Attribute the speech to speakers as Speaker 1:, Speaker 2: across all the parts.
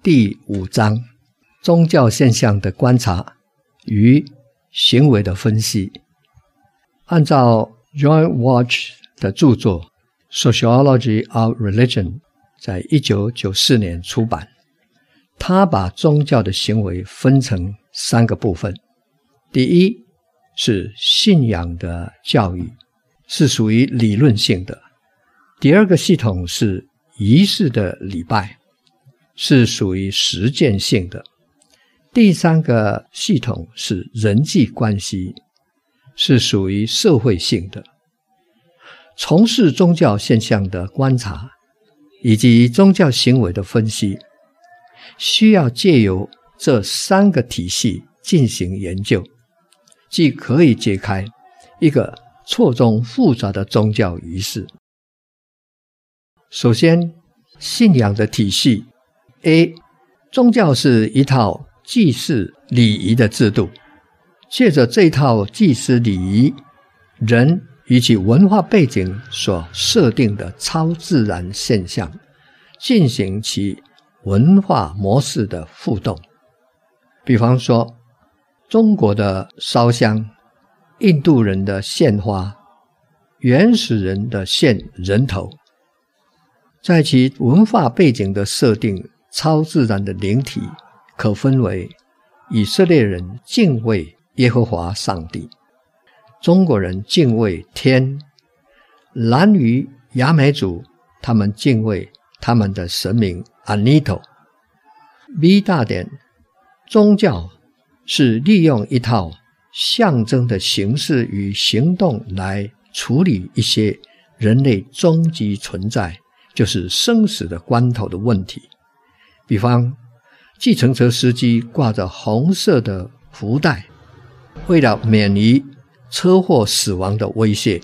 Speaker 1: 第5章宗教现象的观察与行为的分析。按照 John Walsh 的著作 Sociology of Religion 在1994年出版，他把宗教的行为分成3个部分。第一是信仰的教育，是属于理论性的。第二个系统是仪式的礼拜，是属于实践性的。第3个系统是人际关系，是属于社会性的。从事宗教现象的观察以及宗教行为的分析，需要借由这3个体系进行研究，即可以解开一个错综复杂的宗教仪式。首先，信仰的体系。 A. 宗教是一套祭祀礼仪的制度，借着这套祭祀礼仪，人与其文化背景所设定的超自然现象进行其文化模式的互动。比方说，中国的烧香，印度人的献花，原始人的献人头，在其文化背景的设定，超自然的灵体可分为以色列人敬畏耶和华上帝，中国人敬畏天，兰语雅美族他们敬畏他们的神明阿尼托。B 大点，宗教是利用一套象征的形式与行动来处理一些人类终极存在，就是生死的关头的问题。比方，计程车司机挂着红色的福带，为了免于车祸死亡的威胁。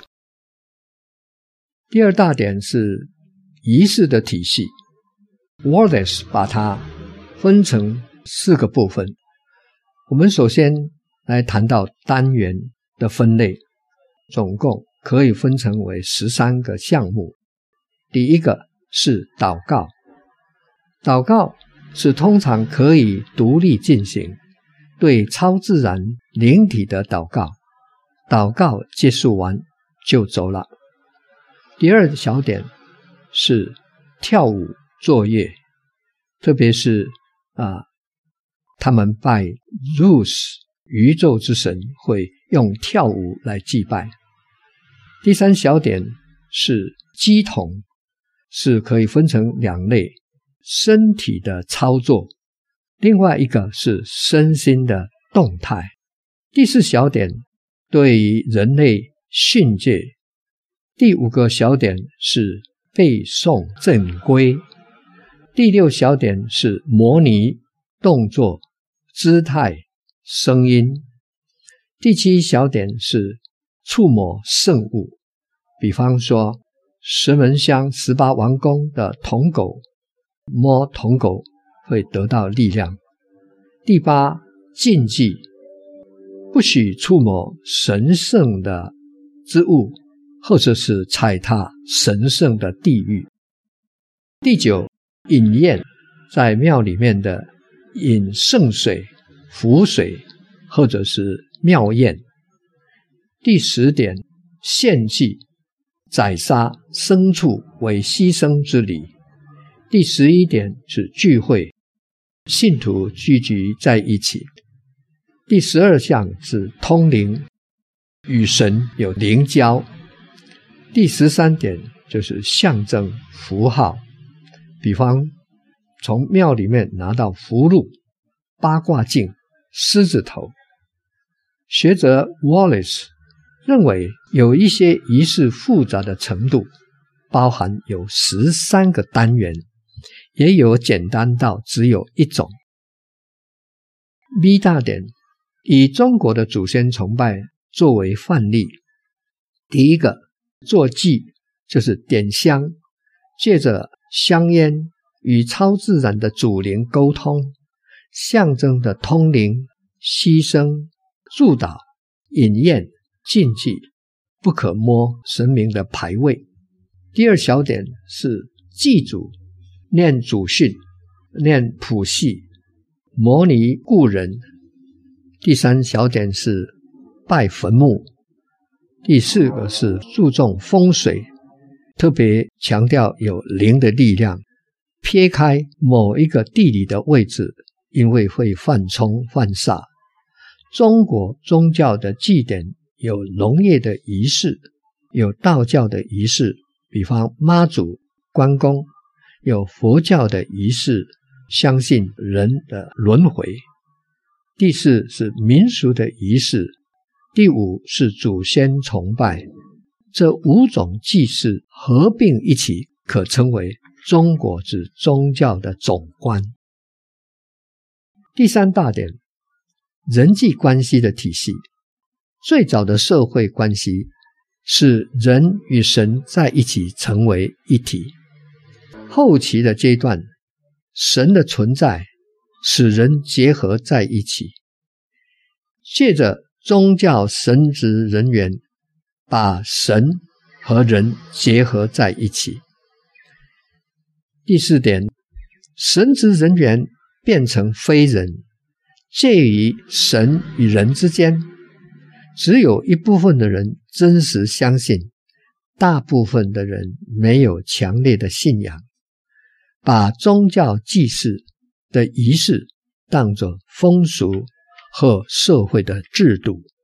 Speaker 1: 第2大点是仪式的体系。Wallace 把它分成4个部分。我们首先来谈到单元的分类，总共可以分成为13个项目。第一个是祷告。祷告是通常可以独立进行，对超自然灵体的祷告。祷告结束完就走了。第2小点是跳舞作乐，特别是他们拜 Zeus 宇宙之神会用跳舞来祭拜。第3小点是乩童，是可以分成2类，身体的操作，另外一个是身心的动态。第4小点对于人类训诫。第5个小点是背诵正规。第6小点是模拟动作、姿态、声音。第7小点是触摸圣物，比方说石门乡18王公的铜狗，摸铜狗会得到力量。第8禁忌，不许触摸神圣的之物，或者是踩踏神圣的地域。第9饮宴，在庙里面的饮圣水、符水或者是庙宴。第10点献祭，宰杀牲畜为牺牲之礼。第11点是聚会，信徒聚集在一起。第12项是通灵，与神有灵交。第13点就是象征符号，比方从庙里面拿到符箓、八卦镜、狮子头。学者 Wallace 认为有一些仪式复杂的程度，包含有13个单元，也有简单到只有1种。B 大点以中国的祖先崇拜作为范例。第一个做祭，就是点香，借着香烟与超自然的主灵沟通，象征的通灵、牺牲、祝祷、饮宴、禁忌，不可摸神明的牌位。第2小点是祭祖、念祖训， 念谱系，模拟故人。第3小点是拜坟墓。第4个是注重风水，特别强调有灵的力量，撇开某一个地理的位置，因为会犯冲犯煞。中国宗教的祭典有农业的仪式，有道教的仪式，比方妈祖、关公，有佛教的仪式，相信人的轮回。第4是民俗的仪式，第5是祖先崇拜。这5种祭祀合并一起，可称为中国之宗教的总观。第3大点，人际关系的体系。最早的社会关系是人与神在一起成为一体，后期的阶段，神的存在使人结合在一起，借着宗教神职人员把神和人结合在一起。第4点，神职人员变成非人，介于神与人之间，只有一部分的人真实相信，大部分的人没有强烈的信仰，把宗教祭祀的仪式当作风俗和社会的制度。